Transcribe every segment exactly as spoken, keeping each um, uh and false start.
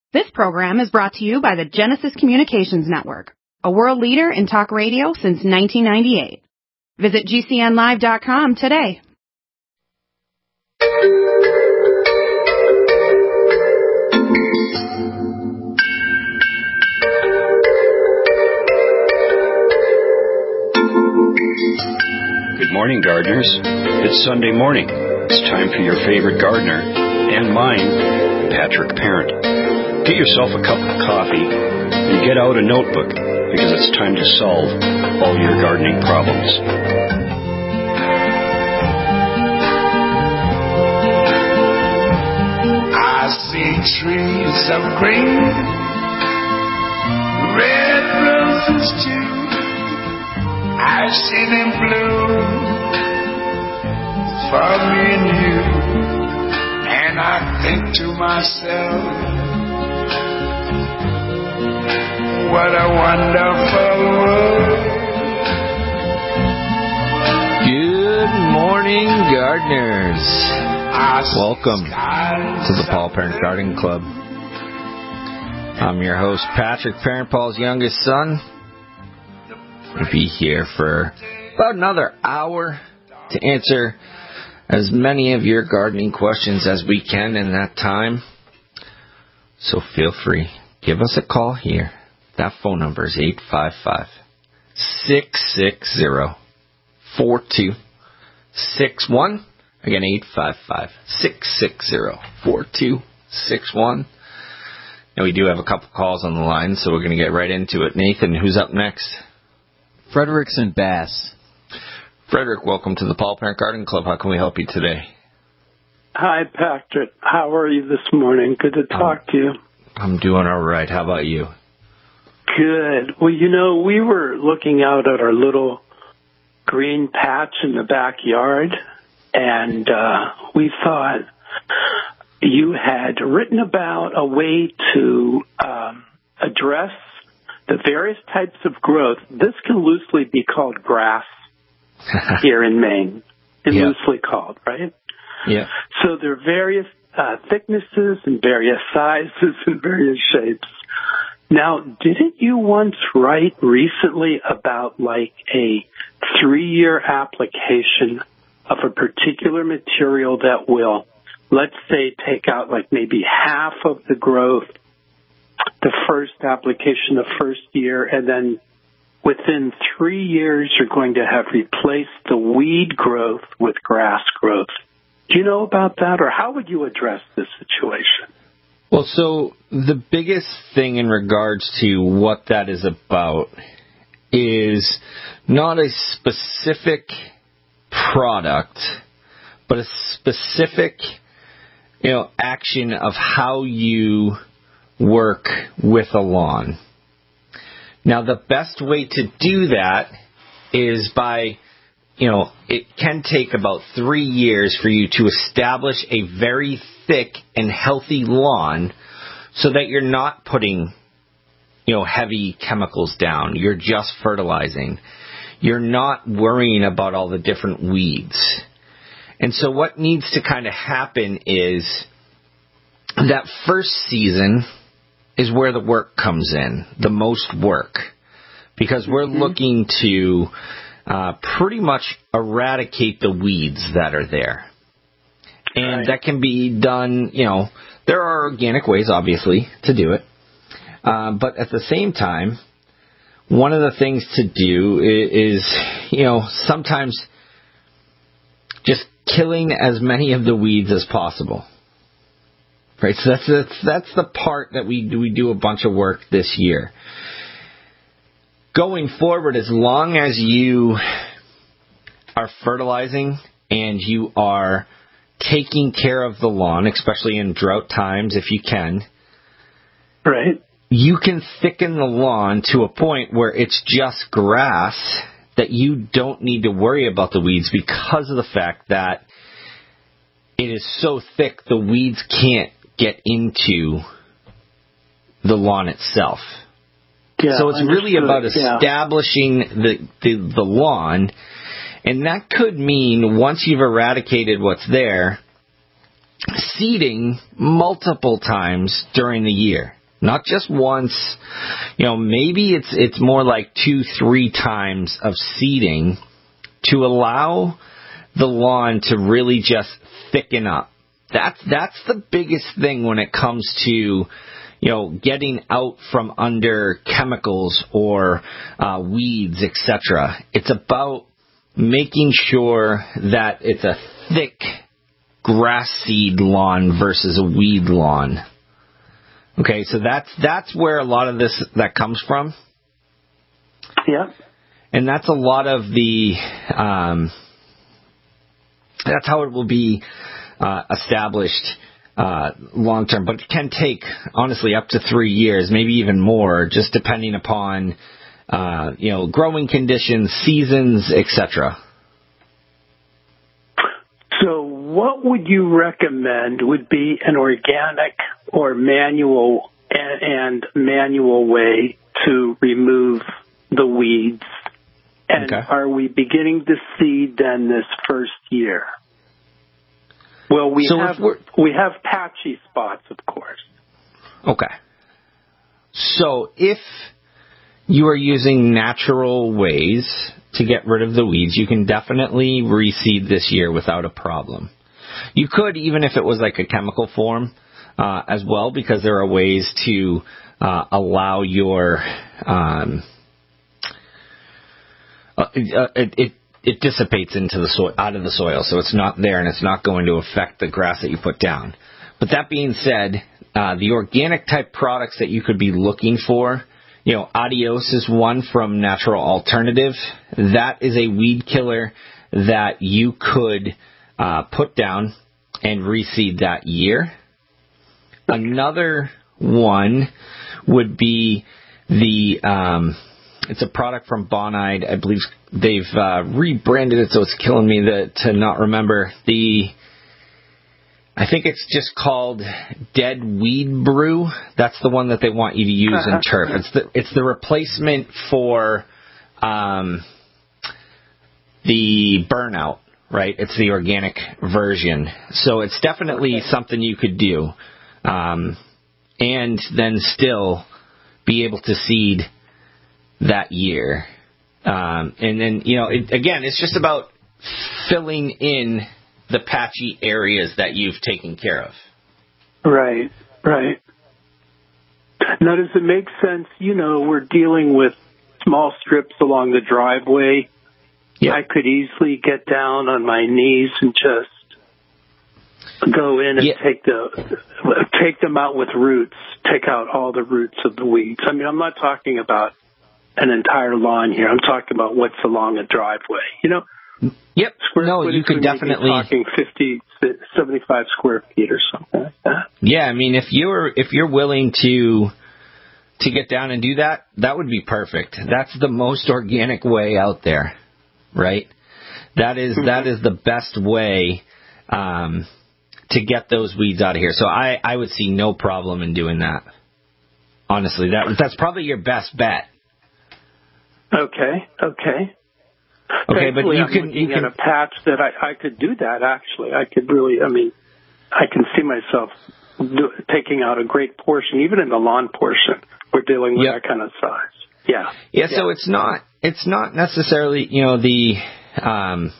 This program is brought to you by the Genesis Communications Network, a world leader in talk radio since nineteen ninety-eight. Visit G C N live dot com today. Good morning, gardeners. It's Sunday morning. It's time for your favorite gardener, and mine, Patrick Parent. Get yourself a cup of coffee and get out a notebook, because it's time to solve all your gardening problems. I see trees of green, red roses too. I see them bloom for me and you, and I think to myself, what a wonderful world. Good morning, gardeners. Welcome to the Paul Parent Gardening Club. I'm your host, Patrick Parent, Paul's youngest son. We'll be here for about another hour to answer as many of your gardening questions as we can in that time. So feel free, give us a call here. That phone number is eight five five, six six zero, four two six one. Again, eight five five, six six zero, four two six one. And we do have a couple calls on the line, so we're going to get right into it. Nathan, who's up next? Frederickson Bass. Frederick, welcome to the Paul Parent Garden Club. How can we help you today? Hi, Patrick. How are you this morning? Good to talk um, to you. I'm doing all right. How about you? Good. Well, you know, we were looking out at our little green patch in the backyard, and uh, we thought you had written about a way to um, address the various types of growth. This can loosely be called grass here in Maine. It's yeah. loosely called, right? Yeah. So there are various uh, thicknesses and various sizes and various shapes. Now, didn't you once write recently about like a three-year application of a particular material that will, let's say, take out like maybe half of the growth, the first application, the first year, and then within three years you're going to have replaced the weed growth with grass growth? Do you know about that, or how would you address this situation? Well, so the biggest thing in regards to what that is about is not a specific product, but a specific, you know, action of how you work with a lawn. Now, the best way to do that is by, you know, it can take about three years for you to establish a very thick and healthy lawn so that you're not putting, you know, heavy chemicals down. You're just fertilizing. You're not worrying about all the different weeds. And so what needs to kind of happen is that first season is where the work comes in, the most work, because we're mm-hmm. looking to uh, pretty much eradicate the weeds that are there. And right. that can be done, you know, there are organic ways, obviously, to do it. Uh, but at the same time, one of the things to do is, is, you know, sometimes just killing as many of the weeds as possible. Right, so that's, that's that's the part that we we do a bunch of work this year. Going forward, as long as you are fertilizing and you are taking care of the lawn, especially in drought times if you can, right, you can thicken the lawn to a point where it's just grass that you don't need to worry about the weeds because of the fact that it is so thick the weeds can't get into the lawn itself. Yeah, so it's really about yeah. establishing the, the the lawn, and that could mean once you've eradicated what's there, seeding multiple times during the year. Not just once. You know, maybe it's it's more like two, three times of seeding to allow the lawn to really just thicken up. That's that's the biggest thing when it comes to, you know, getting out from under chemicals or uh, weeds, et cetera. It's about making sure that it's a thick grass seed lawn versus a weed lawn. Okay, so that's that's where a lot of this that comes from. Yeah. And that's a lot of the, um, that's how it will be uh, established uh, long term. But it can take, honestly, up to three years, maybe even more, just depending upon, uh, you know, growing conditions, seasons, et cetera. So what would you recommend would be an organic or manual and, and manual way to remove the weeds? And Okay. Are we beginning to seed then this first year? Well, we So have we have patchy spots, of course. Okay. So if you are using natural ways to get rid of the weeds, you can definitely reseed this year without a problem. You could, even if it was like a chemical form uh, as well, because there are ways to uh, allow your um, uh, it, it it dissipates into the soil, out of the soil, so it's not there and it's not going to affect the grass that you put down. But that being said, uh, the organic type products that you could be looking for, you know, Adios is one from Natural Alternative. That is a weed killer that you could uh, put down and reseed that year. Another one would be the, um, it's a product from Bonide. I believe they've uh, rebranded it, so it's killing me the, to not remember. The, I think it's just called Dead Weed Brew. That's the one that they want you to use in turf. It's the it's the replacement for um, the Burnout, right? It's the organic version. So it's definitely okay. Something you could do. Um, and then still be able to seed that year. Um, and then, you know, it, again, it's just about filling in the patchy areas that you've taken care of. Right, right. Now, does it make sense? You know, we're dealing with small strips along the driveway. Yep. I could easily get down on my knees and just go in and yep. take the take them out with roots, take out all the roots of the weeds. I mean, I'm not talking about an entire lawn here. I'm talking about what's along a driveway. You know. Yep. Square no, you could definitely talking fifty, seventy-five square feet or something like that. Yeah, I mean, if you're if you're willing to to get down and do that, that would be perfect. That's the most organic way out there, right? That is mm-hmm. that is the best way um, to get those weeds out of here. So I, I would see no problem in doing that. Honestly, that that's probably your best bet. Okay. Okay. Okay, but you I'm can looking you can at a patch that I, I could do that. Actually, I could really. I mean, I can see myself do, taking out a great portion, even in the lawn portion. We're dealing with yep. that kind of size. Yeah. yeah. Yeah. So it's not it's not necessarily you know the um,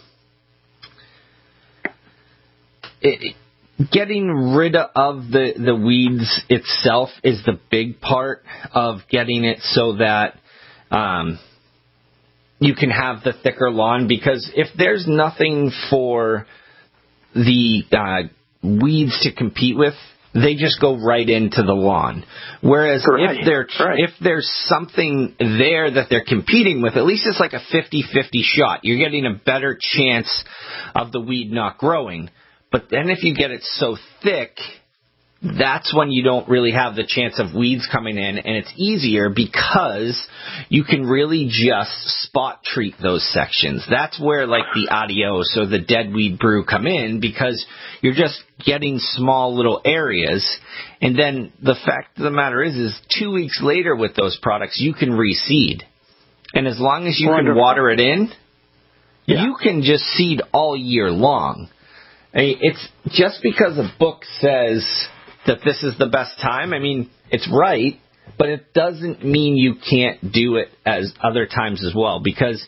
it, getting rid of the the weeds itself is the big part of getting it so that. Um, You can have the thicker lawn, because if there's nothing for the uh, weeds to compete with, they just go right into the lawn. Whereas right. if there right. if there's something there that they're competing with, at least it's like a fifty-fifty shot. You're getting a better chance of the weed not growing. But then if you get it so thick, that's when you don't really have the chance of weeds coming in, and it's easier because you can really just spot treat those sections. That's where like the Adios or the Dead Weed Brew come in, because you're just getting small little areas. And then the fact of the matter is, is two weeks later with those products, you can reseed. And as long as you Wonderful. can water it in, yeah. you can just seed all year long. I mean, it's just because a book says that this is the best time. I mean, it's right, but it doesn't mean you can't do it as other times as well. Because,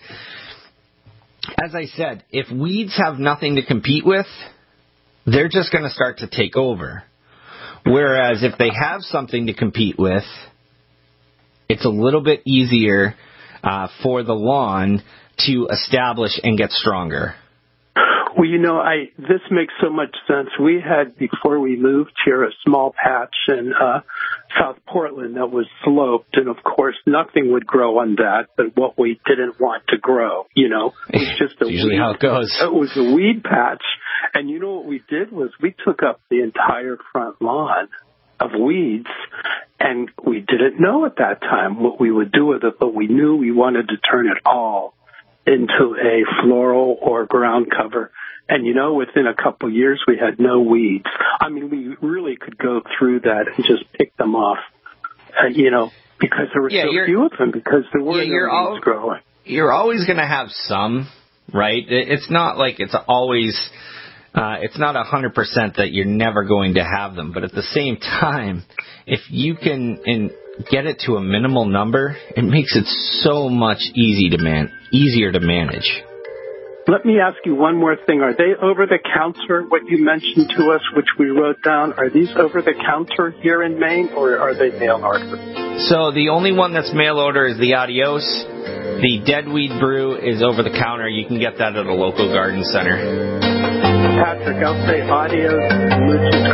as I said, if weeds have nothing to compete with, they're just going to start to take over. Whereas if they have something to compete with, it's a little bit easier uh, for the lawn to establish and get stronger. Well, you know, I this makes so much sense. We had, before we moved here, a small patch in uh, South Portland that was sloped, and of course, nothing would grow on that but what we didn't want to grow, you know. It was just a usually weed, how it goes. It was a weed patch, and you know what we did was we took up the entire front lawn of weeds, and we didn't know at that time what we would do with it, but we knew we wanted to turn it all into a floral or ground cover. And, you know, within a couple of years, we had no weeds. I mean, we really could go through that and just pick them off, uh, you know, because there were yeah, so few of them, because there were yeah, no you're weeds al- growing. You're always going to have some, right? It's not like it's always, uh, it's not one hundred percent that you're never going to have them. But at the same time, if you can in, get it to a minimal number, it makes it so much easy to man, easier to manage. Let me ask you one more thing. Are they over-the-counter, what you mentioned to us, which we wrote down? Are these over-the-counter here in Maine, or are they mail order? So the only one that's mail order is the Adios. The Deadweed Brew is over-the-counter. You can get that at a local garden center. Patrick, I'll say adios, muchas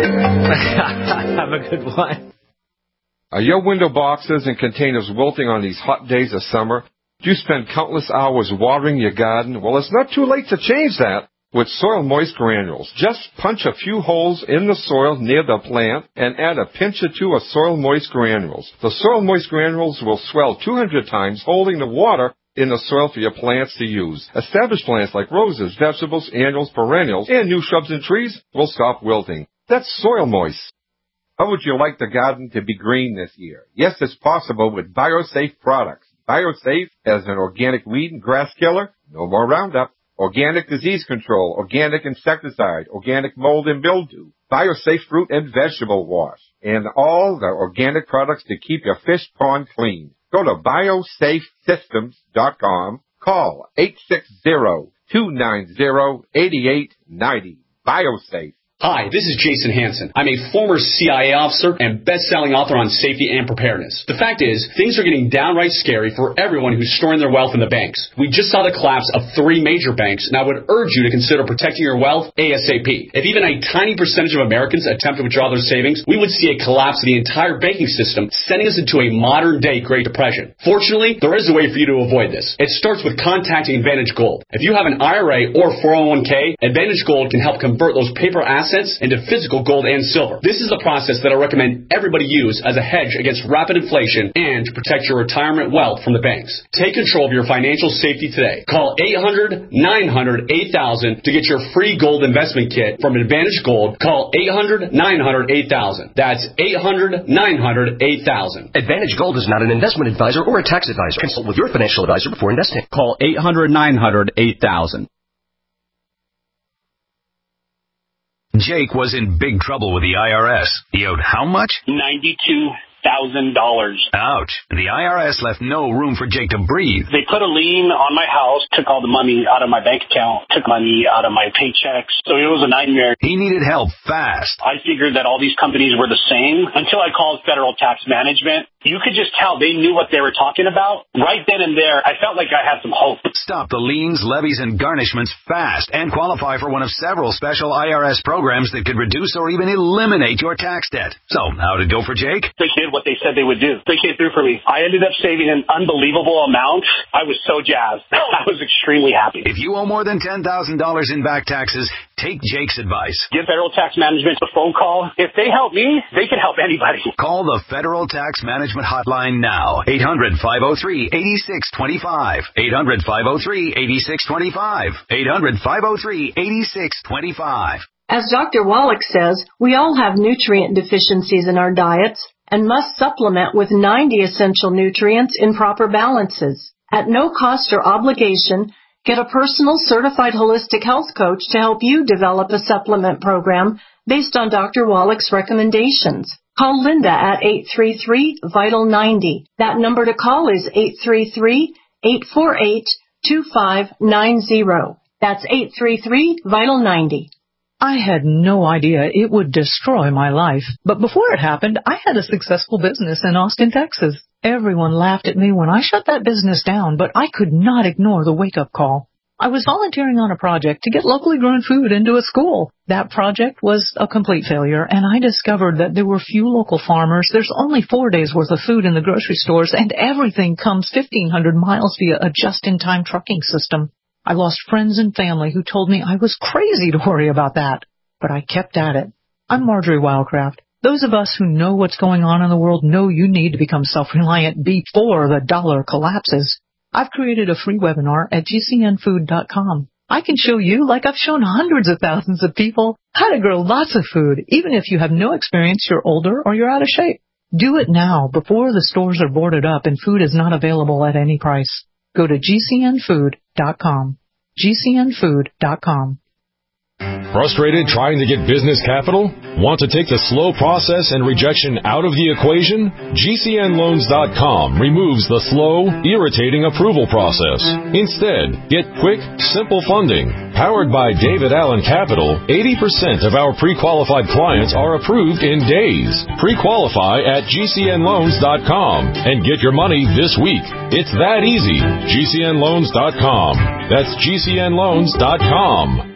gracias. Have a good one. Are your window boxes and containers wilting on these hot days of summer? Do you spend countless hours watering your garden? Well, it's not too late to change that with Soil Moist Granules. Just punch a few holes in the soil near the plant and add a pinch or two of Soil Moist Granules. The Soil Moist Granules will swell two hundred times, holding the water in the soil for your plants to use. Established plants like roses, vegetables, annuals, perennials, and new shrubs and trees will stop wilting. That's Soil Moist. How would you like the garden to be green this year? Yes, it's possible with BioSafe products. BioSafe has an organic weed and grass killer, no more Roundup, organic disease control, organic insecticide, organic mold and mildew, BioSafe fruit and vegetable wash, and all the organic products to keep your fish pond clean. Go to biosafe systems dot com, call eight six zero, two nine zero, eight eight nine zero. BioSafe. Hi, this is Jason Hansen. I'm a former C I A officer and best-selling author on safety and preparedness. The fact is, things are getting downright scary for everyone who's storing their wealth in the banks. We just saw the collapse of three major banks, and I would urge you to consider protecting your wealth ASAP. If even a tiny percentage of Americans attempt to withdraw their savings, we would see a collapse of the entire banking system, sending us into a modern-day Great Depression. Fortunately, there is a way for you to avoid this. It starts with contacting Advantage Gold. If you have an I R A or four oh one k, Advantage Gold can help convert those paper assets into physical gold and silver. This is the process that I recommend everybody use as a hedge against rapid inflation and to protect your retirement wealth from the banks. Take control of your financial safety today. Call eight hundred, nine hundred, eight thousand to get your free gold investment kit from Advantage Gold. Call eight hundred, nine hundred, eight thousand. That's eight hundred, nine hundred, eight thousand. Advantage Gold is not an investment advisor or a tax advisor. Consult with your financial advisor before investing. Call eight hundred, nine hundred, eight thousand. Jake was in big trouble with the I R S. He owed how much? ninety-two thousand dollars. Ouch. The I R S left no room for Jake to breathe. They put a lien on my house, took all the money out of my bank account, took money out of my paychecks. So it was a nightmare. He needed help fast. I figured that all these companies were the same until I called Federal Tax Management. You could just tell they knew what they were talking about. Right then and there, I felt like I had some hope. Stop the liens, levies, and garnishments fast and qualify for one of several special I R S programs that could reduce or even eliminate your tax debt. So, how did it go for Jake? They did what they said they would do. They came through for me. I ended up saving an unbelievable amount. I was so jazzed. I was extremely happy. If you owe more than ten thousand dollars in back taxes, take Jake's advice. Give Federal Tax Management a phone call. If they help me, they can help anybody. Call the Federal Tax Management hotline now. eight hundred, five oh three, eight six two five. eight hundred, five oh three, eight six two five. eight hundred, five oh three, eight six two five. As Doctor Wallach says, we all have nutrient deficiencies in our diets and must supplement with ninety essential nutrients in proper balances. At no cost or obligation, Get a personal certified holistic health coach to help you develop a supplement program based on Doctor Wallach's recommendations. Call Linda at eight three three, vital ninety. That number to call is eight three three, eight four eight, two five nine zero. That's eight three three, vital ninety. I had no idea it would destroy my life. But before it happened, I had a successful business in Austin, Texas. Everyone laughed at me when I shut that business down, but I could not ignore the wake-up call. I was volunteering on a project to get locally grown food into a school. That project was a complete failure, and I discovered that there were few local farmers. There's only four days' worth of food in the grocery stores, and everything comes fifteen hundred miles via a just-in-time trucking system. I lost friends and family who told me I was crazy to worry about that, but I kept at it. I'm Marjorie Wildcraft. Those of us who know what's going on in the world know you need to become self-reliant before the dollar collapses. I've created a free webinar at G C N food dot com. I can show you, like I've shown hundreds of thousands of people, how to grow lots of food, even if you have no experience, you're older, or you're out of shape. Do it now before the stores are boarded up and food is not available at any price. Go to G C N food dot com. G C N food dot com. Frustrated trying to get business capital? Want to take the slow process and rejection out of the equation? G C N loans dot com removes the slow, irritating approval process. Instead, get quick, simple funding. Powered by David Allen Capital, eighty percent of our pre-qualified clients are approved in days. Pre-qualify at G C N loans dot com and get your money this week. It's that easy. G C N loans dot com. That's G C N loans dot com.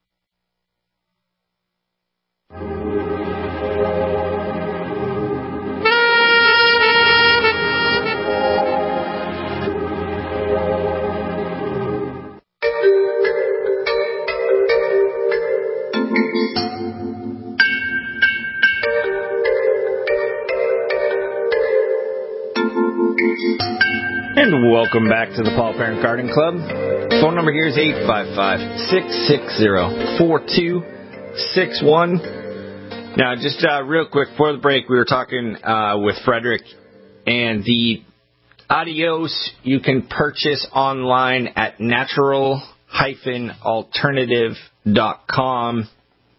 And welcome back to the Paul Parent Garden Club. Phone number here is eight five five, six six zero, four two six one. Now, just uh, real quick, before the break, we were talking uh, with Frederick, and the Adios you can purchase online at natural dash alternative dot com.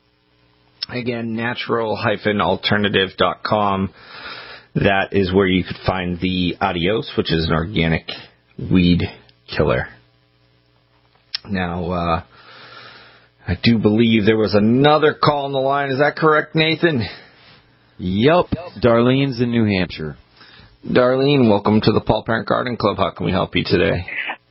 Again, natural dash alternative dot com. That is where you could find the Adios, which is an organic weed killer. Now, uh, I do believe there was another call on the line. Is that correct, Nathan? Yup. Darlene's in New Hampshire. Darlene, welcome to the Paul Parent Garden Club. How can we help you today?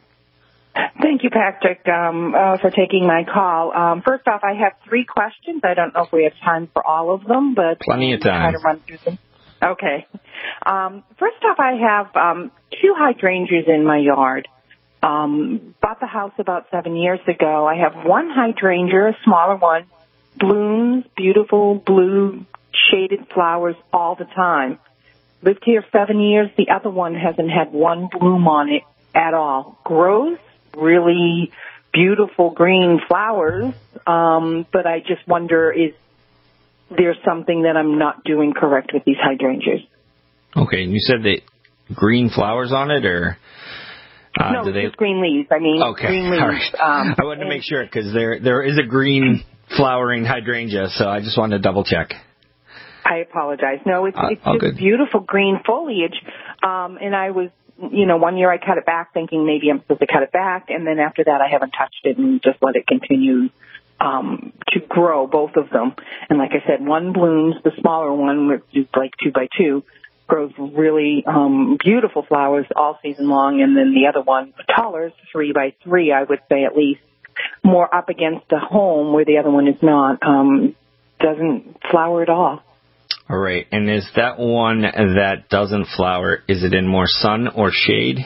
Thank you, Patrick, um, uh, for taking my call. Um, first off, I have three questions. I don't know if we have time for all of them, but plenty of time. Try to run through them. Okay. Um, first off, I have um, two hydrangeas in my yard. Um, bought the house about seven years ago. I have one hydrangea, a smaller one, blooms, beautiful blue shaded flowers all the time. Lived here seven years. The other one hasn't had one bloom on it at all. Grows really beautiful green flowers, um, but I just wonder, is there's something that I'm not doing correct with these hydrangeas. Okay, and you said that green flowers on it, or uh, no, do they... just green leaves. I mean, okay. green leaves. All right. Um, I wanted to make sure because there there is a green flowering hydrangea, so I just wanted to double check. I apologize. No, it's, uh, it's just good. beautiful green foliage. Um, and I was, you know, one year I cut it back, thinking maybe I'm supposed to cut it back, and then after that I haven't touched it and just let it continue. Um, to grow, both of them. And like I said, one blooms, the smaller one, which is like two by two, grows really um, beautiful flowers all season long. And then the other one, taller, three by three, I would say at least, more up against a home where the other one is not, um, doesn't flower at all. All right. And is that one that doesn't flower, is it in more sun or shade?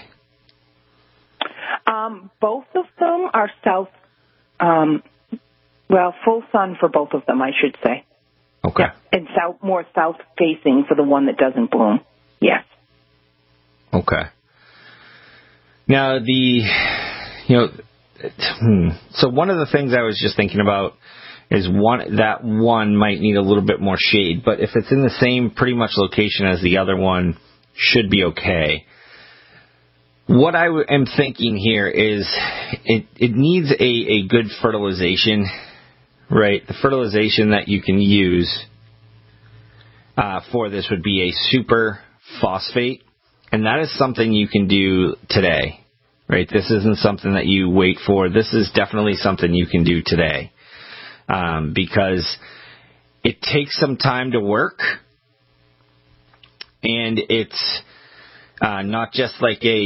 Um, both of them are south, um, Well, full sun for both of them, I should say. Okay. Yeah. And south, more south-facing for the one that doesn't bloom. Yes. Okay. Now, the, you know, hmm, so one of the things I was just thinking about is one that one might need a little bit more shade, but if it's in the same pretty much location as the other one, should be okay. what I w- am thinking here is it, it needs a, a good fertilization, right? The fertilization that you can use uh, for this would be a super phosphate, and that is something you can do today, right? This isn't something that you wait for. This is definitely something you can do today um, because it takes some time to work, and it's uh, not just like a,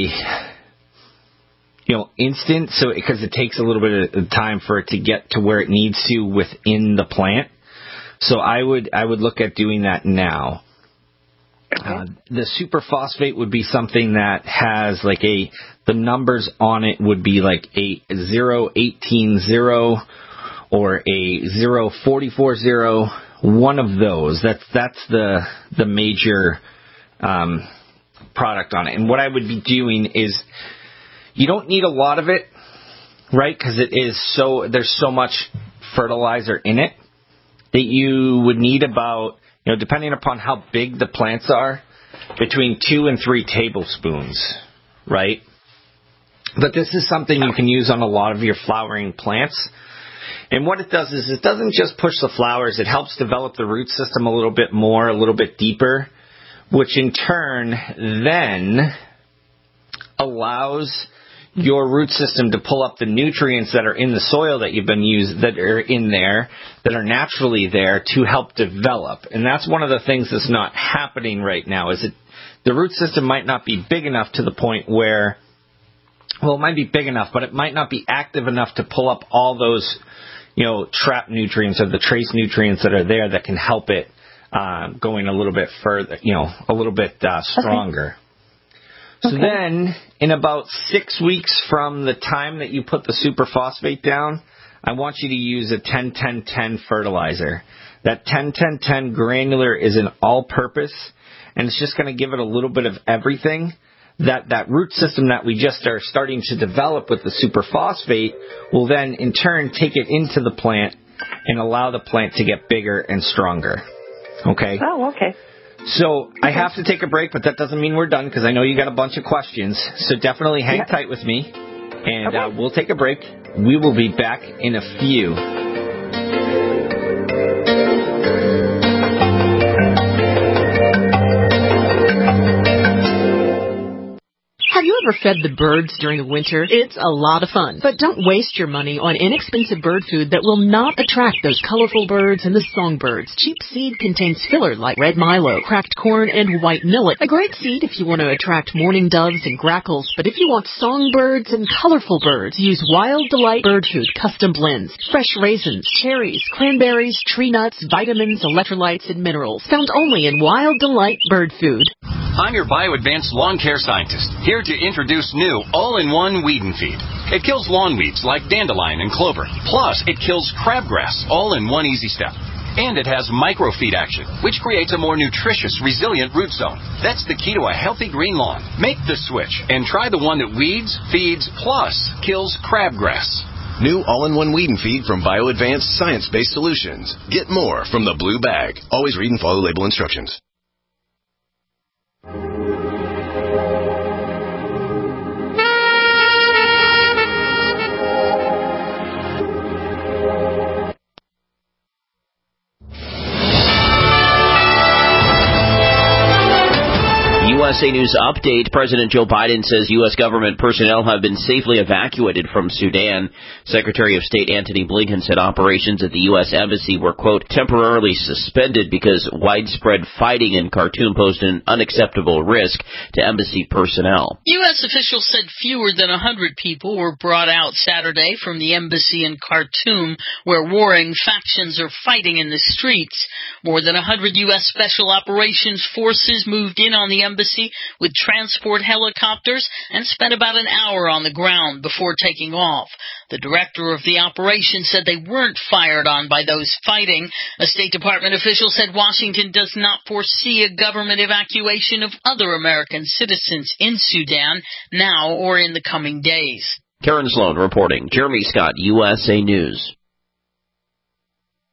you know, instant, so because it takes a little bit of time for it to get to where it needs to within the plant. So I would I would look at doing that now. Okay. Uh, the superphosphate would be something that has like a, the numbers on it would be like a zero eighteen zero or a zero forty-four zero, one of those. That's that's the the major um, product on it. And what I would be doing is, you don't need a lot of it, right? Because it is so, there's so much fertilizer in it that you would need about, you know, depending upon how big the plants are, between two and three tablespoons, right? But this is something you can use on a lot of your flowering plants. And what it does is it doesn't just push the flowers, it helps develop the root system a little bit more, a little bit deeper, which in turn then allows your root system to pull up the nutrients that are in the soil that you've been used, that are in there, that are naturally there to help develop. And that's one of the things that's not happening right now, is it the root system might not be big enough to the point where, well, it might be big enough, but it might not be active enough to pull up all those, you know, trap nutrients or the trace nutrients that are there that can help it uh, going a little bit further, you know, a little bit uh, stronger. Okay. So okay. Then, in about six weeks from the time that you put the superphosphate down, I want you to use a ten ten ten fertilizer. That ten ten ten granular is an all-purpose, and it's just going to give it a little bit of everything. That that root system that we just are starting to develop with the superphosphate will then, in turn, take it into the plant and allow the plant to get bigger and stronger. Okay? Oh, okay. So I have to take a break, but that doesn't mean we're done, because I know you got a bunch of questions. So definitely hang yep. tight with me, and okay. uh, we'll take a break. We will be back in a few. Have you ever fed the birds during the winter? It's a lot of fun. But don't waste your money on inexpensive bird food that will not attract those colorful birds and the songbirds. Cheap seed contains filler like red milo, cracked corn, and white millet. A great seed if you want to attract mourning doves and grackles. But if you want songbirds and colorful birds, use Wild Delight Bird Food Custom Blends. Fresh raisins, cherries, cranberries, tree nuts, vitamins, electrolytes, and minerals. Found only in Wild Delight Bird Food. I'm your BioAdvanced lawn care scientist, here to introduce new all-in-one weed and feed. It kills lawn weeds like dandelion and clover. Plus, it kills crabgrass, all in one easy step. And it has microfeed action, which creates a more nutritious, resilient root zone. That's the key to a healthy green lawn. Make the switch and try the one that weeds, feeds, plus kills crabgrass. New all-in-one weed and feed from BioAdvanced Science-Based Solutions. Get more from the blue bag. Always read and follow label instructions. U S A News Update. President Joe Biden says U S government personnel have been safely evacuated from Sudan. Secretary of State Antony Blinken said operations at the U S Embassy were, quote, temporarily suspended because widespread fighting in Khartoum posed an unacceptable risk to embassy personnel. U S officials said fewer than one hundred people were brought out Saturday from the embassy in Khartoum, where warring factions are fighting in the streets. More than one hundred U S Special Operations Forces moved in on the embassy with transport helicopters and spent about an hour on the ground before taking off. The director of the operation said they weren't fired on by those fighting. A State Department official said Washington does not foresee a government evacuation of other American citizens in Sudan now or in the coming days. Karen Sloan reporting. Jeremy Scott, U S A News.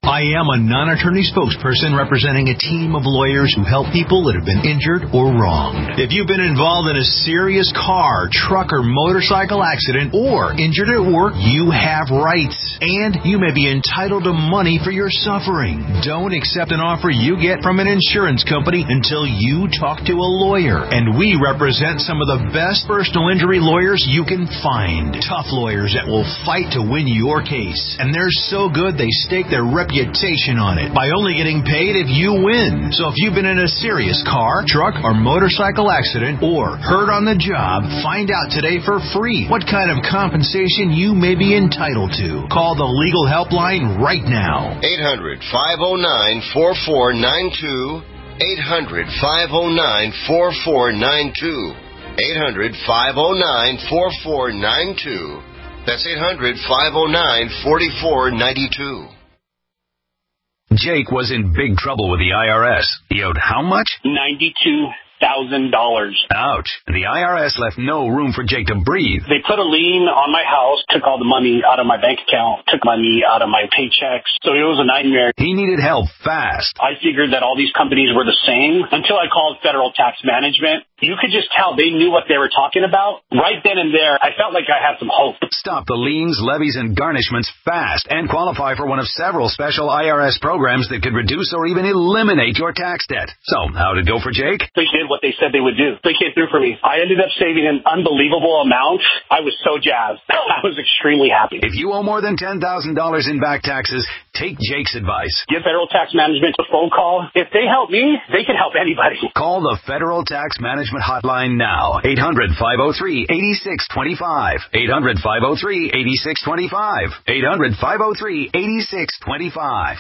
I am a non-attorney spokesperson representing a team of lawyers who help people that have been injured or wronged. If you've been involved in a serious car, truck, or motorcycle accident or injured at work, you have rights, and you may be entitled to money for your suffering. Don't accept an offer you get from an insurance company until you talk to a lawyer, and we represent some of the best personal injury lawyers you can find. Tough lawyers that will fight to win your case, and they're so good they stake their reputation on it by only getting paid if you win. So if you've been in a serious car, truck, or motorcycle accident or hurt on the job, find out today for free what kind of compensation you may be entitled to. Call the legal helpline right now. eight hundred, five oh nine, four four nine two. eight hundred, five oh nine, four four nine two. eight hundred, five oh nine, four four nine two. That's eight hundred, five oh nine, four four nine two. Jake was in big trouble with the I R S. He owed how much? ninety-two thousand dollars. Ouch. The I R S left no room for Jake to breathe. They put a lien on my house, took all the money out of my bank account, took money out of my paychecks. So it was a nightmare. He needed help fast. I figured that all these companies were the same until I called Federal Tax Management. You could just tell they knew what they were talking about. Right then and there, I felt like I had some hope. Stop the liens, levies, and garnishments fast and qualify for one of several special I R S programs that could reduce or even eliminate your tax debt. So, how'd it go for Jake? They did what they said they would do. They came through for me. I ended up saving an unbelievable amount. I was so jazzed. I was extremely happy. If you owe more than ten thousand dollars in back taxes, take Jake's advice. Give Federal Tax Management a phone call. If they help me, they can help anybody. Call the Federal Tax Management hotline now. eight hundred, five oh three, eight six two five. eight hundred, five oh three, eight six two five. eight hundred, five oh three, eight six two five.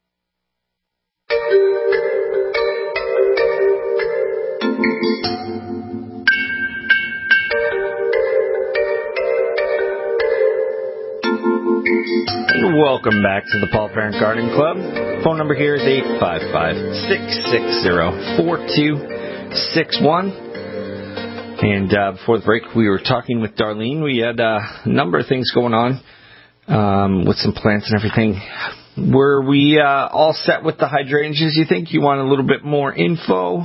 Welcome back to the Paul Parent Garden Club. Phone number here is eight five five, six six zero, four two six one. And uh, before the break, we were talking with Darlene. We had uh, a number of things going on um, with some plants and everything. Were we uh, all set with the hydrangeas, you think? You want a little bit more info?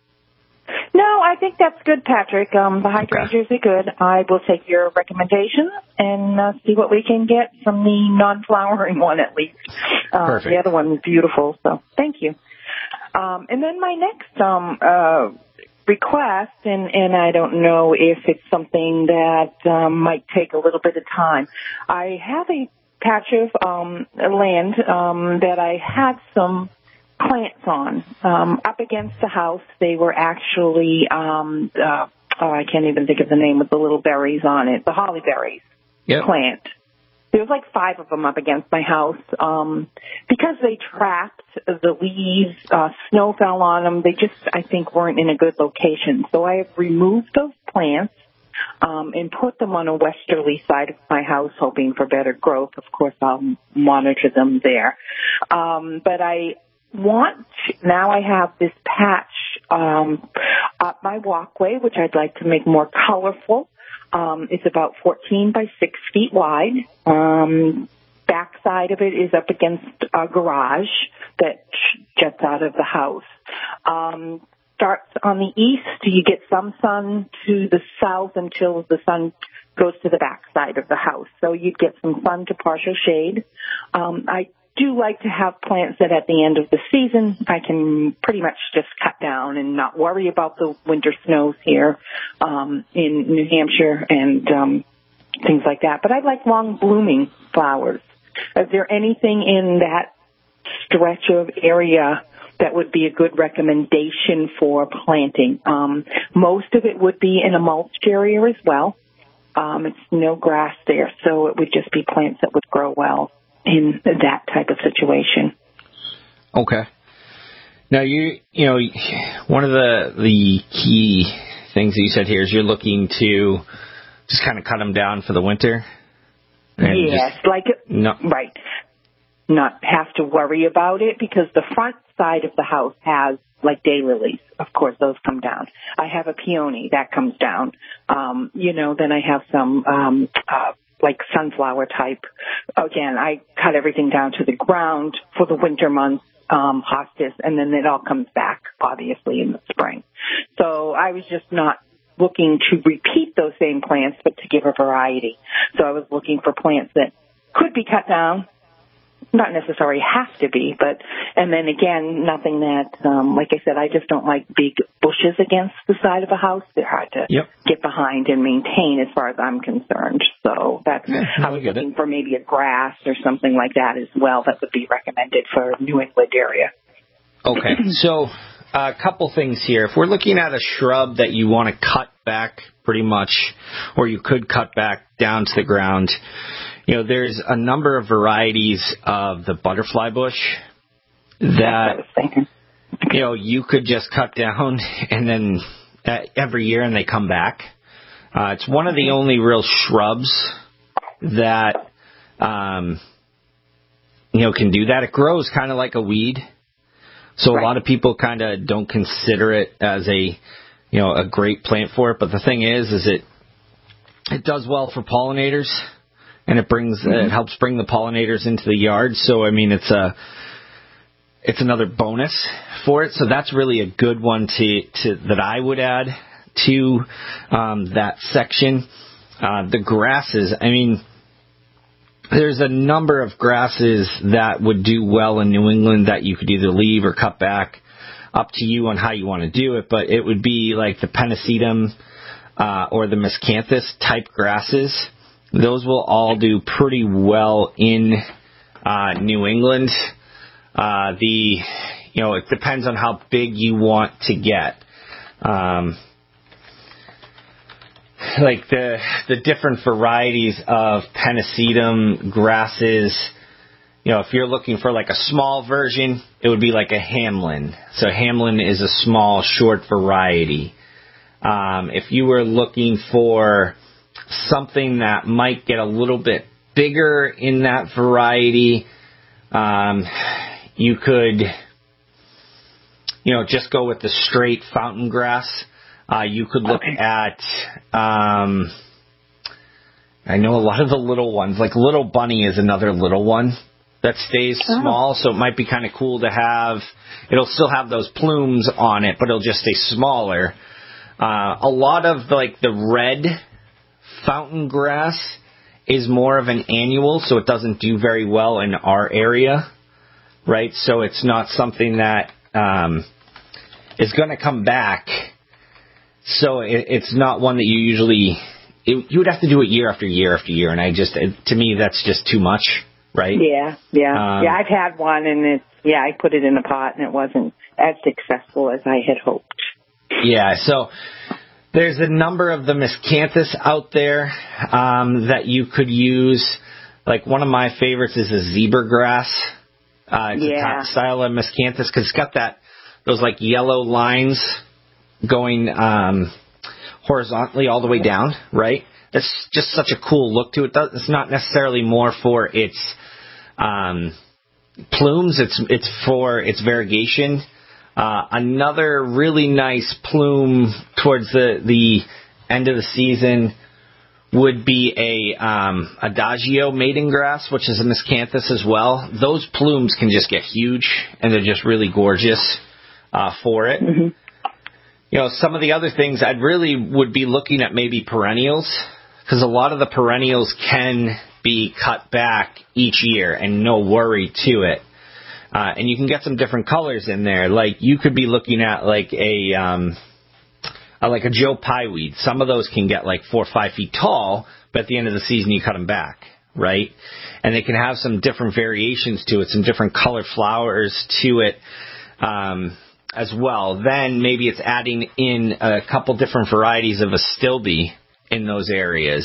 No, I think that's good, Patrick. Um, the hydrangeas okay. are good. I will take your recommendations and uh, see what we can get from the non-flowering one at least. Uh, Perfect. The other one is beautiful, so thank you. Um, and then my next um, uh, request, and, and I don't know if it's something that um, might take a little bit of time. I have a patch of um, land um, that I had some plants on. Um, up against the house, they were actually, um, uh, oh, I can't even think of the name with the little berries on it, the holly berries yep. plant. There was like five of them up against my house. Um, because they trapped the leaves, uh, snow fell on them, they just, I think, weren't in a good location. So I have removed those plants um, and put them on a westerly side of my house, hoping for better growth. Of course, I'll monitor them there. Um, but I want to, now I have this patch um, up my walkway, which I'd like to make more colorful. Um, it's about fourteen by six feet wide. Um, back side of it is up against a garage that jets out of the house. Um, starts on the east. You get some sun to the south until the sun goes to the back side of the house. So you'd get some sun to partial shade. Um, I do like to have plants that at the end of the season I can pretty much just cut down and not worry about the winter snows here um, in New Hampshire and um, things like that. But I like long blooming flowers. Is there anything in that stretch of area that would be a good recommendation for planting? Um, most of it would be in a mulched area as well. Um, it's no grass there, so it would just be plants that would grow well in that type of situation. Okay. Now, you you know, one of the the key things that you said here is you're looking to just kind of cut them down for the winter? And yes, just, like, no. right. Not have to worry about it because the front side of the house has like daylilies. Of course, those come down. I have a peony that comes down. Um, you know, then I have some um, uh, like sunflower type. Again, I cut everything down to the ground for the winter months, um, hostas, and then it all comes back, obviously, in the spring. So I was just not looking to repeat those same plants, but to give a variety. So I was looking for plants that could be cut down, not necessarily have to be, but, and then again, nothing that, um, like I said, I just don't like big bushes against the side of a house. They're hard to yep. get behind and maintain as far as I'm concerned. So that's, yeah, I was looking it. for maybe a grass or something like that as well that would be recommended for New England area. Okay, so a couple things here. If we're looking at a shrub that you want to cut back pretty much, or you could cut back down to the ground, you know, there's a number of varieties of the butterfly bush that, you know, you could just cut down and then uh, every year and they come back. Uh, it's one of the only real shrubs that, um, you know, can do that. It grows kind of like a weed. So right. a lot of people kind of don't consider it as a, you know, a great plant for it. But the thing is, is it, it does well for pollinators. And it brings, mm-hmm. it helps bring the pollinators into the yard. So, I mean, it's a, it's another bonus for it. So that's really a good one to, to that I would add to um, that section. Uh, the grasses, I mean, there's a number of grasses that would do well in New England that you could either leave or cut back. Up to you on how you want to do it. But it would be like the Pennisetum uh, or the Miscanthus type grasses. Those will all do pretty well in uh, New England. Uh, the, you know, it depends on how big you want to get. Um, like the the different varieties of Pennisetum grasses. You know, if you're looking for like a small version, it would be like a Hamlin. So Hamlin is a small, short variety. Um, if you were looking for something that might get a little bit bigger in that variety, um, you could, you know, just go with the straight fountain grass. Uh, you could look okay. at, um, I know a lot of the little ones, like Little Bunny is another little one that stays oh. small, so it might be kind of cool to have. It'll still have those plumes on it, but it'll just stay smaller. Uh, a lot of like the red fountain grass is more of an annual, so it doesn't do very well in our area, right? So it's not something that um, is going to come back. So it, it's not one that you usually, it, you would have to do it year after year after year, and I just, it, to me, that's just too much, right? Yeah, yeah. Um, yeah, I've had one, and it's, yeah, I put it in a pot, and it wasn't as successful as I had hoped. Yeah, so there's a number of the Miscanthus out there um, that you could use. Like one of my favorites is a zebra grass. Uh, it's yeah. a top style of Miscanthus because it's got that those like yellow lines going um, horizontally all the way down, right? It's just such a cool look to it. It's not necessarily more for its um, plumes. It's it's for its variegation. Uh, another really nice plume towards the, the end of the season would be a um, Adagio maiden grass, which is a Miscanthus as well. Those plumes can just get huge, and they're just really gorgeous uh, for it. Mm-hmm. You know, some of the other things I'd really would be looking at maybe perennials, because a lot of the perennials can be cut back each year and no worry to it. Uh, and you can get some different colors in there. Like you could be looking at like a, um, a like a Joe Pye weed. Some of those can get like four or five feet tall, but at the end of the season you cut them back, right? And they can have some different variations to it, some different colored flowers to it um, as well. Then maybe it's adding in a couple different varieties of Astilbe in those areas.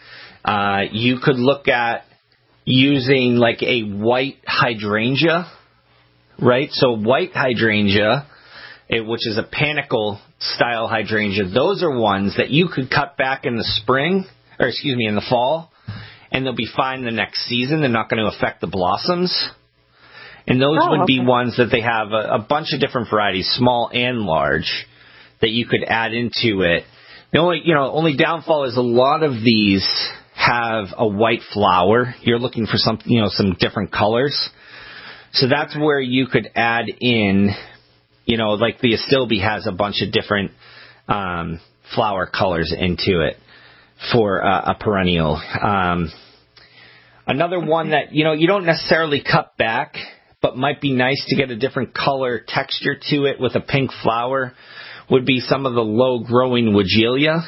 Uh, you could look at using like a white hydrangea. Right, so white hydrangea, it, which is a panicle style hydrangea, those are ones that you could cut back in the spring, or excuse me, in the fall, and they'll be fine the next season. They're not going to affect the blossoms. And those oh, would okay. be ones that they have a, a bunch of different varieties, small and large, that you could add into it. The only, you know, only downfall is a lot of these have a white flower. You're looking for some, you know, some different colors. So that's where you could add in, you know, like the Astilbe has a bunch of different um, flower colors into it for uh, a perennial. Um, another one that, you know, you don't necessarily cut back, but might be nice to get a different color texture to it with a pink flower would be some of the low-growing Weigela.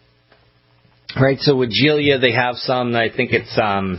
Right, so Weigela, they have some, I think it's um,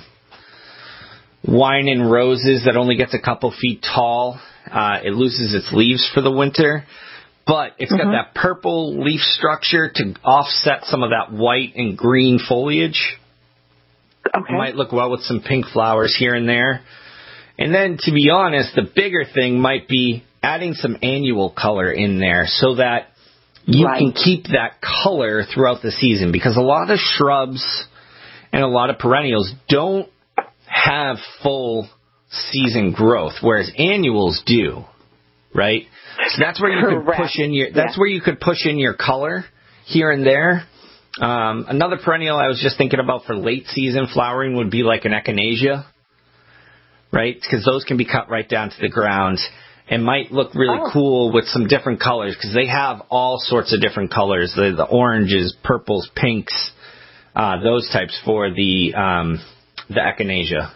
Wine and Roses that only gets a couple feet tall. Uh, it loses its leaves for the winter, but it's mm-hmm. got that purple leaf structure to offset some of that white and green foliage. Okay. It might look well with some pink flowers here and there. And then, to be honest, the bigger thing might be adding some annual color in there so that you right. can keep that color throughout the season, because a lot of shrubs and a lot of perennials don't have full season growth, whereas annuals do, right? So that's where you Correct. could push in your that's yeah. where you could push in your color here and there. Um, another perennial I was just thinking about for late season flowering would be like an echinacea, right? Because those can be cut right down to the ground and might look really oh. cool with some different colors, because they have all sorts of different colors, the, the oranges, purples, pinks, uh, those types for the um, the echinacea.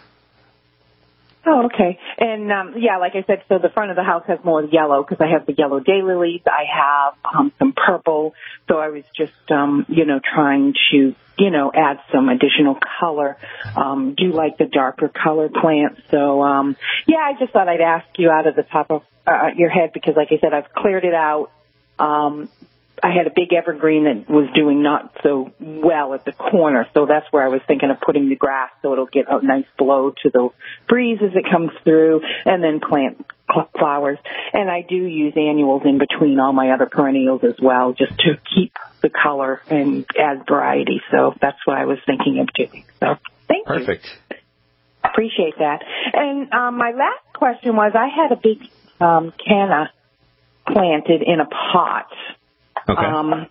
Oh, okay. And, um, yeah, like I said, so the front of the house has more yellow because I have the yellow daylilies. I have um, some purple. So I was just, um, you know, trying to, you know, add some additional color. Um, do like the darker color plants. So, um, yeah, I just thought I'd ask you out of the top of uh, your head because, like I said, I've cleared it out. Um, I had a big evergreen that was doing not so well at the corner, so that's where I was thinking of putting the grass so it'll get a nice blow to the breeze as it comes through, and then plant flowers. And I do use annuals in between all my other perennials as well, just to keep the color and add variety. So that's what I was thinking of doing. So thank you. Perfect. Appreciate that. And um, my last question was, I had a big um, canna planted in a pot. Okay. Um,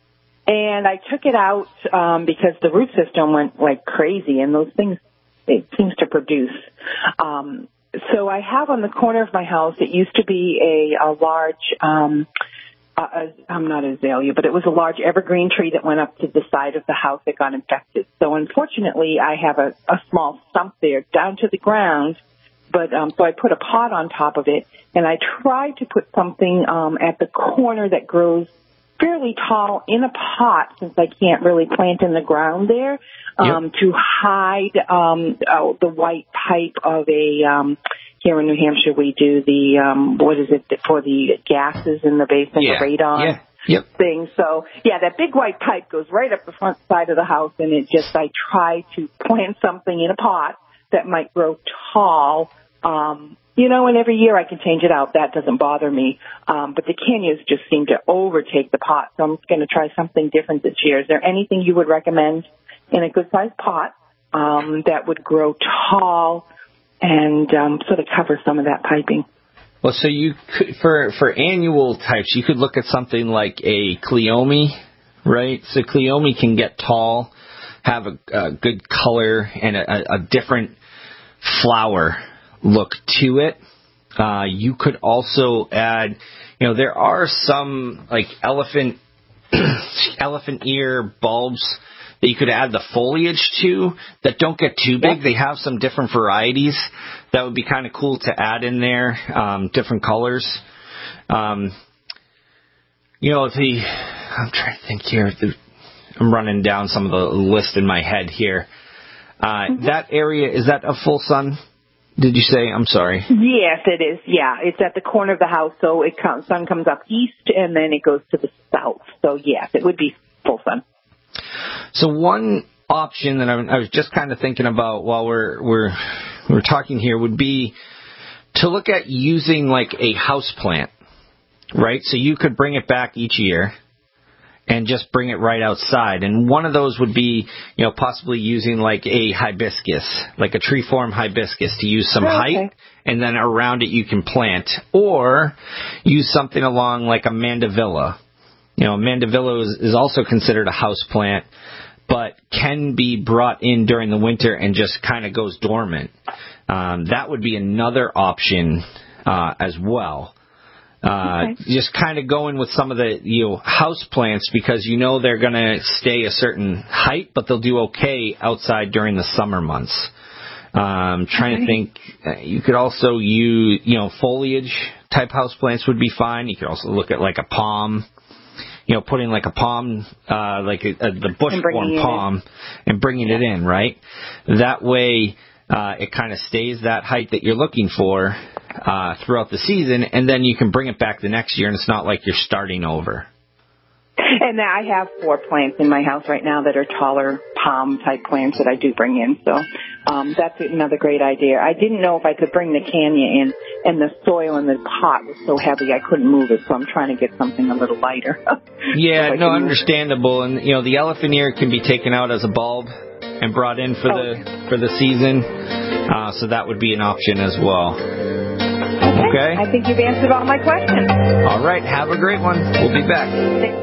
and I took it out um, because the root system went like crazy, and those things, it seems to produce. Um, so I have on the corner of my house, it used to be a, a large, um, a, a, I'm not azalea, but it was a large evergreen tree that went up to the side of the house that got infected. So unfortunately, I have a, a small stump there down to the ground. But um, so I put a pot on top of it, and I tried to put something um, at the corner that grows fairly tall in a pot, since I can't really plant in the ground there, um, yep. to hide um, oh, the white pipe of a, um, here in New Hampshire we do the, um, what is it, for the gases in the basement, yeah. the radon yeah. yep. thing. So, yeah, that big white pipe goes right up the front side of the house, and it just, I try to plant something in a pot that might grow tall, um, you know, and every year I can change it out. That doesn't bother me. Um, but the Kenias just seem to overtake the pot. So I'm going to try something different this year. Is there anything you would recommend in a good-sized pot um, that would grow tall and um, sort of cover some of that piping? Well, so you could, for for annual types, you could look at something like a Cleome, right? So Cleome can get tall, have a, a good color, and a, a different flower look to it. Uh, you could also add, you know, there are some like elephant elephant ear bulbs that you could add the foliage to that don't get too big. Yep. They have some different varieties that would be kind of cool to add in there, um, different colors. Um, you know, the I'm trying to think here. The, I'm running down some of the list in my head here. Uh, mm-hmm. That area, is that a full sun? Did you say? I'm sorry. Yes, it is. Yeah, it's at the corner of the house, so it comes, sun comes up east and then it goes to the south. So yes, it would be full sun. So one option that I, I was just kind of thinking about while we're we're we're talking here would be to look at using like a house plant, right? So you could bring it back each year and just bring it right outside. And one of those would be, you know, possibly using like a hibiscus, like a tree-form hibiscus to use some oh, height, okay. and then around it you can plant. Or use something along like a mandevilla. You know, mandevilla is, is also considered a house plant, but can be brought in during the winter and just kind of goes dormant. Um, that would be another option uh, as well. Uh, okay. Just kind of going with some of the, you know, house plants because you know they're going to stay a certain height, but they'll do okay outside during the summer months. Um, trying okay. to think, uh, you could also use, you know, foliage type house plants would be fine. You could also look at like a palm, you know, putting like a palm, uh, like a, a, the bush form palm and bringing yeah. it in, right? That way, uh, it kind of stays that height that you're looking for. Uh, throughout the season, and then you can bring it back the next year, and it's not like you're starting over. And I have four plants in my house right now that are taller palm-type plants that I do bring in, so um, that's another great idea. I didn't know if I could bring the Kenya in, and the soil in the pot was so heavy I couldn't move it, so I'm trying to get something a little lighter. Yeah, so no, understandable. And, you know, the elephant ear can be taken out as a bulb and brought in for oh. the for the season, uh, so that would be an option as well. Okay. okay. I think you've answered all my questions. All right. Have a great one. We'll be back.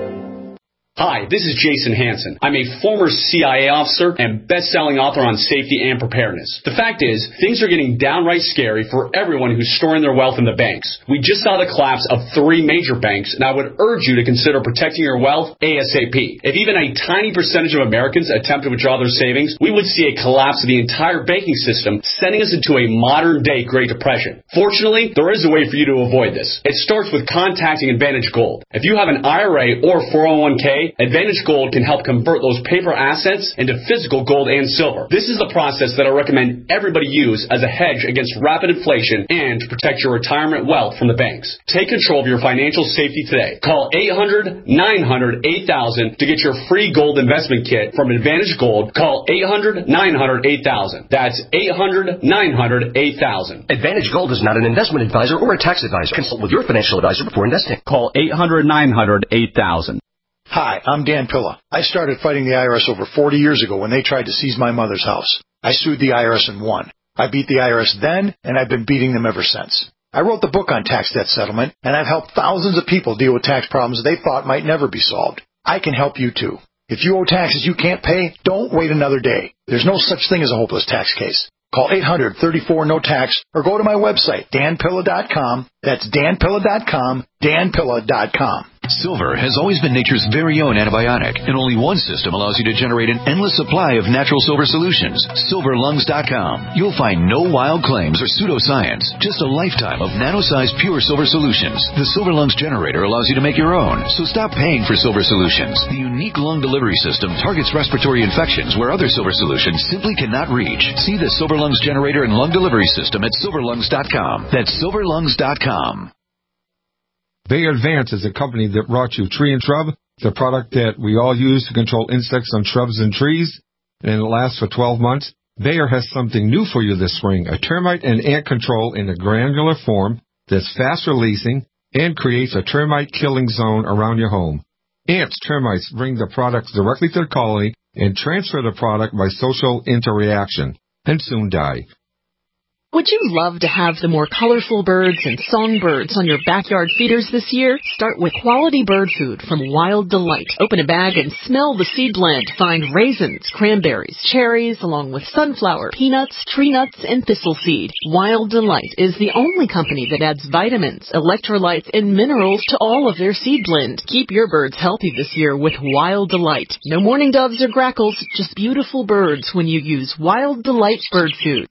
Hi, this is Jason Hansen. I'm a former C I A officer and best-selling author on safety and preparedness. The fact is, things are getting downright scary for everyone who's storing their wealth in the banks. We just saw the collapse of three major banks, and I would urge you to consider protecting your wealth ASAP. If even a tiny percentage of Americans attempt to withdraw their savings, we would see a collapse of the entire banking system, sending us into a modern-day Great Depression. Fortunately, there is a way for you to avoid this. It starts with contacting Advantage Gold. If you have an I R A or four oh one k, Advantage Gold can help convert those paper assets into physical gold and silver. This is the process that I recommend everybody use as a hedge against rapid inflation and to protect your retirement wealth from the banks. Take control of your financial safety today. Call eight hundred, nine hundred, eight thousand to get your free gold investment kit from Advantage Gold. Call eight hundred, nine hundred, eight thousand. That's eight hundred, nine hundred, eight thousand. Advantage Gold is not an investment advisor or a tax advisor. Consult with your financial advisor before investing. Call eight hundred, nine hundred, eight thousand. Hi, I'm Dan Pilla. I started fighting the I R S over forty years ago when they tried to seize my mother's house. I sued the I R S and won. I beat the I R S then, and I've been beating them ever since. I wrote the book on tax debt settlement, and I've helped thousands of people deal with tax problems they thought might never be solved. I can help you too. If you owe taxes you can't pay, don't wait another day. There's no such thing as a hopeless tax case. Call eight hundred, thirty-four, no tax or go to my website, dan pilla dot com. That's dan pilla dot com, dan pilla dot com. Silver has always been nature's very own antibiotic, and only one system allows you to generate an endless supply of natural silver solutions. silver lungs dot com. You'll find no wild claims or pseudoscience, just a lifetime of nano-sized pure silver solutions. The Silver Lungs generator allows you to make your own, so stop paying for silver solutions. The unique lung delivery system targets respiratory infections where other silver solutions simply cannot reach. See the Silver Lungs generator and lung delivery system at silver lungs dot com. That's silver lungs dot com. Bayer Advance is a company that brought you Tree and Shrub. It's a product that we all use to control insects on shrubs and trees, and it lasts for twelve months. Bayer has something new for you this spring, a termite and ant control in a granular form that's fast releasing and creates a termite killing zone around your home. Ants, termites bring the product directly to the colony and transfer the product by social interaction, and soon die. Would you love to have the more colorful birds and songbirds on your backyard feeders this year? Start with quality bird food from Wild Delight. Open a bag and smell the seed blend. Find raisins, cranberries, cherries, along with sunflower, peanuts, tree nuts, and thistle seed. Wild Delight is the only company that adds vitamins, electrolytes, and minerals to all of their seed blend. Keep your birds healthy this year with Wild Delight. No mourning doves or grackles, just beautiful birds when you use Wild Delight bird food.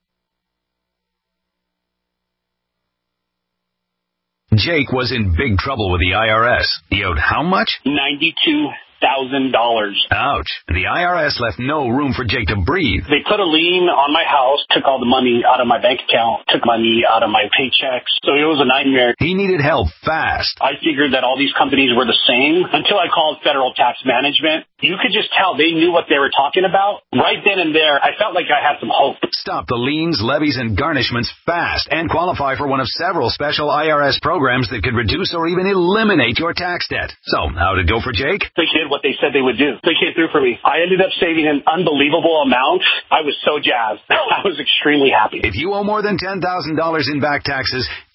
Jake was in big trouble with the I R S. He owed how much? ninety-two thousand dollars. Ouch. The I R S left no room for Jake to breathe. They put a lien on my house, took all the money out of my bank account, took money out of my paychecks. So it was a nightmare. He needed help fast. I figured that all these companies were the same until I called Federal Tax Management. You could just tell they knew what they were talking about. Right then and there, I felt like I had some hope. Stop the liens, levies, and garnishments fast and qualify for one of several special I R S programs that could reduce or even eliminate your tax debt. So, how'd it go for Jake? They did what they said they would do. They came through for me. I ended up saving an unbelievable amount. I was so jazzed. I was extremely happy. If you owe more than ten thousand dollars in back taxes,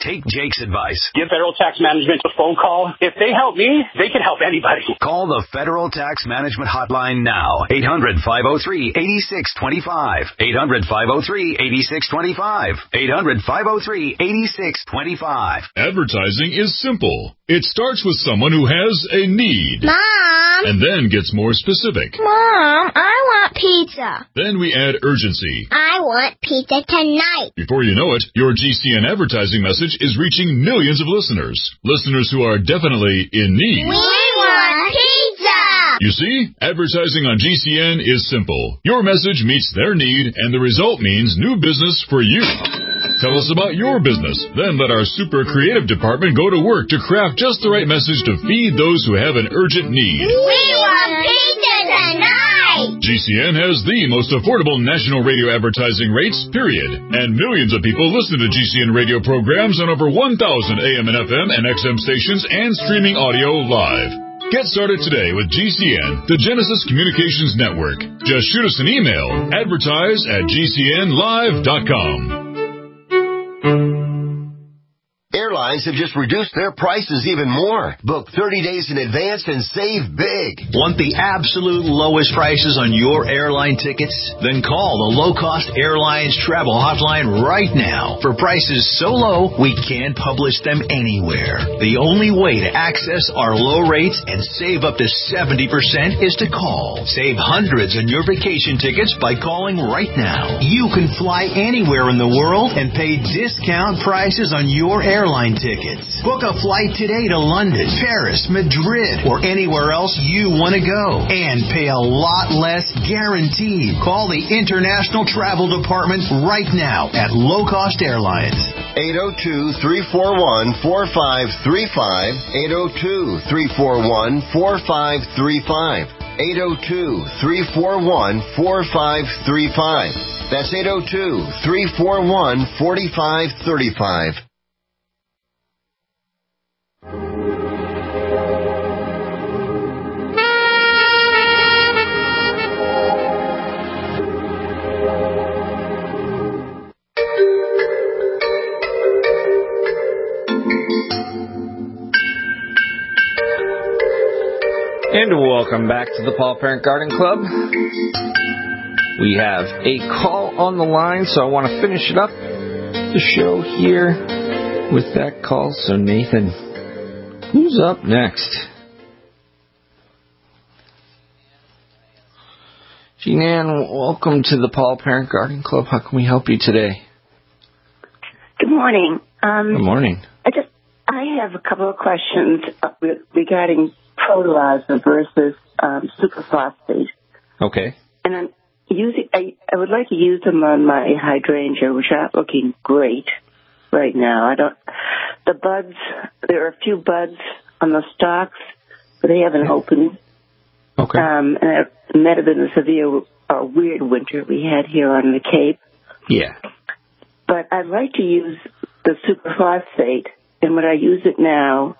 Take Jake's advice. Give Federal Tax Management a phone call. If they help me, they can help anybody. Call the Federal Tax Management Hotline now. eight hundred, five oh three, eight six two five. eight hundred, five oh three, eight six two five. eight hundred, five oh three, eight six two five. Advertising is simple. It starts with someone who has a need. Mom! And then gets more specific. Mom, I want pizza. Then we add urgency. I want pizza tonight. Before you know it, your G C N advertising message is reaching millions of listeners. Listeners who are definitely in need. We want pizza! You see, advertising on G C N is simple. Your message meets their need, and the result means new business for you. Tell us about your business. Then let our super creative department go to work to craft just the right message to feed those who have an urgent need. We want pizza tonight! G C N has the most affordable national radio advertising rates, period. And millions of people listen to G C N radio programs on over one thousand A M and F M and X M stations and streaming audio live. Get started today with G C N, the Genesis Communications Network. Just shoot us an email, advertise at g c n live dot com. Airlines have just reduced their prices even more. Book thirty days in advance and save big. Want the absolute lowest prices on your airline tickets? Then call the Low Cost Airlines Travel Hotline right now. For prices so low, we can't publish them anywhere. The only way to access our low rates and save up to seventy percent is to call. Save hundreds on your vacation tickets by calling right now. You can fly anywhere in the world and pay discount prices on your airline Airline tickets. Book a flight today to London, Paris, Madrid, or anywhere else you want to go. And pay a lot less guaranteed. Call the International Travel Department right now at Low Cost Airlines. eight oh two, three four one, four five three five. eight oh two, three four one, four five three five. eight oh two, three four one, four five three five. That's eight oh two, three four one, four five three five. And welcome back to the Paul Parent Garden Club. We have a call on the line, so I want to finish it up, the show here, with that call. So, Nathan, who's up next? Jean Ann, welcome to the Paul Parent Garden Club. How can we help you today? Good morning. Um, Good morning. I just I have a couple of questions regarding fertilizer versus um, superphosphate. Okay. And I'm using. I, I would like to use them on my hydrangea, which are looking great right now. I don't. The buds. There are a few buds on the stalks, but they haven't opened. Okay. Um, and I met it in the severe, uh, weird winter we had here on the Cape. Yeah. But I'd like to use the superphosphate, and would I use it now?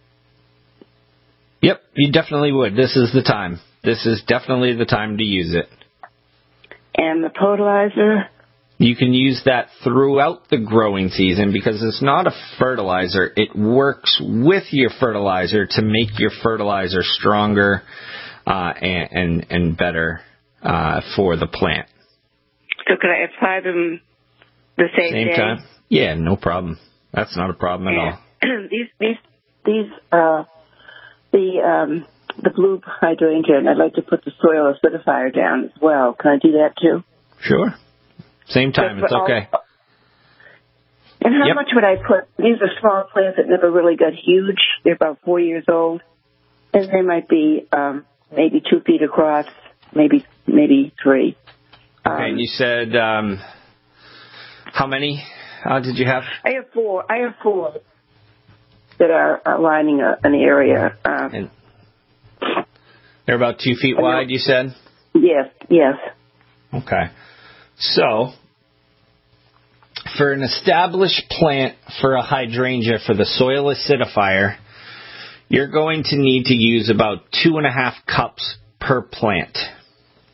Yep, you definitely would. This is the time. This is definitely the time to use it. And the fertilizer? You can use that throughout the growing season because it's not a fertilizer. It works with your fertilizer to make your fertilizer stronger uh, and, and, and better uh, for the plant. So could I apply them the same, same day? time? Yeah, no problem. That's not a problem at yeah. all. these, these, these, uh, the, um, the blue hydrangea, and I'd like to put the soil acidifier down as well. Can I do that too? Sure. Same time. It's okay. All, and how yep. much would I put? These are small plants that never really got huge. They're about four years old, and they might be um, maybe two feet across, maybe maybe three. Okay. Um, and you said um, how many uh, did you have? I have four. I have four that are, are lining a, an area. Um, and they're about two feet wide. You said. Yes. Yes. Okay. So, for an established plant for a hydrangea for the soil acidifier, you're going to need to use about two and a half cups per plant.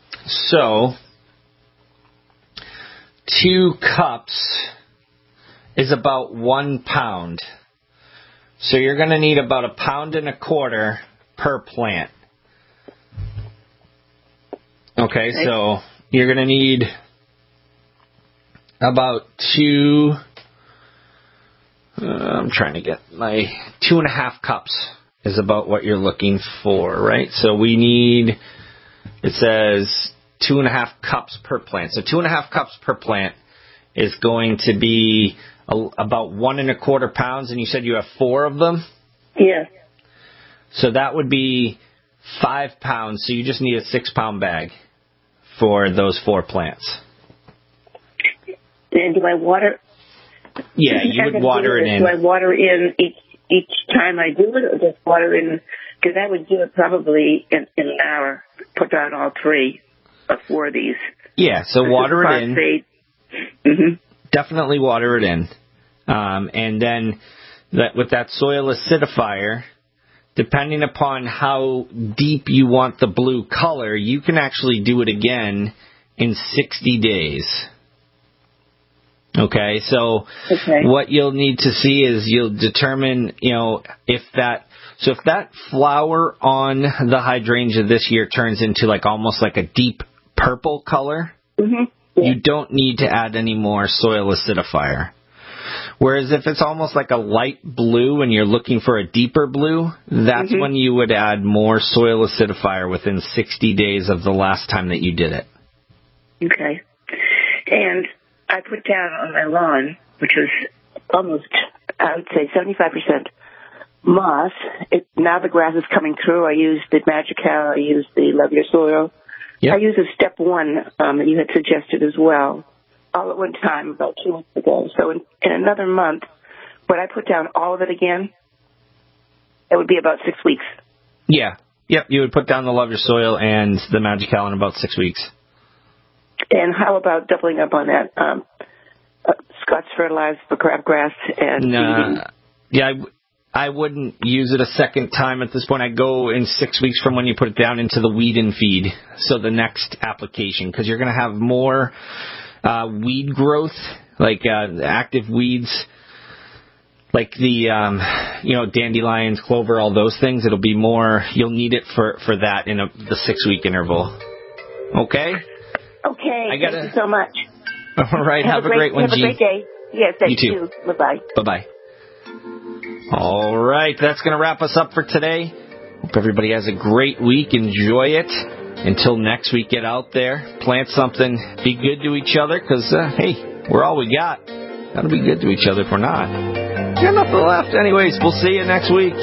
So, two cups is about one pound. So you're going to need about a pound and a quarter per plant. Okay, okay. So you're going to need about two, uh, I'm trying to get my two and a half cups is about what you're looking for, right? So we need, it says two and a half cups per plant. So two and a half cups per plant is going to be a, about one and a quarter pounds, and you said you have four of them? Yeah. So that would be five pounds, so you just need a six-pound bag for those four plants. And do I water? Yeah, you would water it in. Do I water in each each time I do it, or just water in? Because I would do it probably in, in an hour, put down all three or four of these. Yeah, so water it in. Mm-hmm. Definitely water it in. Um, and then that with that soil acidifier, depending upon how deep you want the blue color, you can actually do it again in sixty days. Okay, so okay. What you'll need to see is you'll determine, you know, if that, so if that flower on the hydrangea this year turns into like almost like a deep purple color, mm-hmm. yeah. you don't need to add any more soil acidifier. Whereas if it's almost like a light blue and you're looking for a deeper blue, that's mm-hmm. when you would add more soil acidifier within sixty days of the last time that you did it. Okay. And I put down on my lawn, which was almost, I would say, seventy-five percent moss. It, now the grass is coming through. I used the Magical. I used the Love Your Soil. Yep. I used a step one um, that you had suggested as well, all at one time about two weeks ago. So in, in another month, would I put down all of it again? It would be about six weeks. Yeah. Yep, you would put down the Love Your Soil and the Magical in about six weeks. And how about doubling up on that? Um, uh, Scott's fertilizer for crabgrass and nah, yeah, I, I wouldn't use it a second time at this point. I'd go in six weeks from when you put it down into the weed and feed, so the next application, because you're going to have more uh, weed growth, like uh, active weeds, like the um, you know dandelions, clover, all those things. It'll be more. You'll need it for for that in a, the six week interval. Okay. Okay, I gotta, thank you so much. All right, have, have a great, great one, Have G. a great day. Yes, thank you. you. Bye-bye. Bye-bye. All right, that's going to wrap us up for today. Hope everybody has a great week. Enjoy it. Until next week, get out there, plant something, be good to each other, because, uh, hey, we're all we got. Got to be good to each other if we're not. Got nothing left. Anyways, we'll see you next week.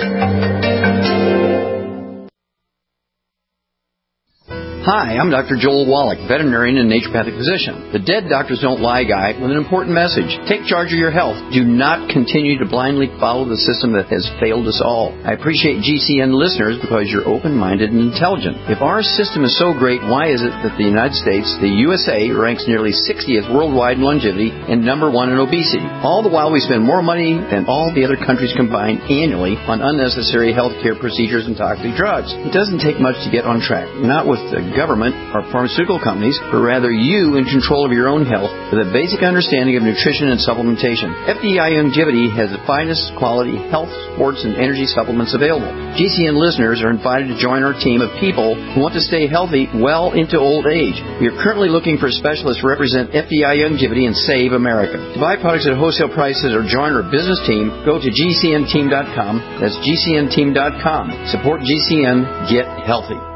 Hi, I'm Doctor Joel Wallach, veterinarian and naturopathic physician. The Dead Doctors Don't Lie guy with an important message. Take charge of your health. Do not continue to blindly follow the system that has failed us all. I appreciate G C N listeners because you're open-minded and intelligent. If our system is so great, why is it that the United States, the U S A, ranks nearly sixtieth worldwide in longevity and number one in obesity? All the while we spend more money than all the other countries combined annually on unnecessary healthcare procedures and toxic drugs. It doesn't take much to get on track. Not with the government or pharmaceutical companies, but rather you in control of your own health with a basic understanding of nutrition and supplementation. F D I Longevity has the finest quality health, sports, and energy supplements available. G C N listeners are invited to join our team of people who want to stay healthy well into old age. We are currently looking for specialists to represent F D I Longevity and Save America. To buy products at wholesale prices or join our business team, go to G C N team dot com. That's G C N team dot com. Support G C N. Get healthy.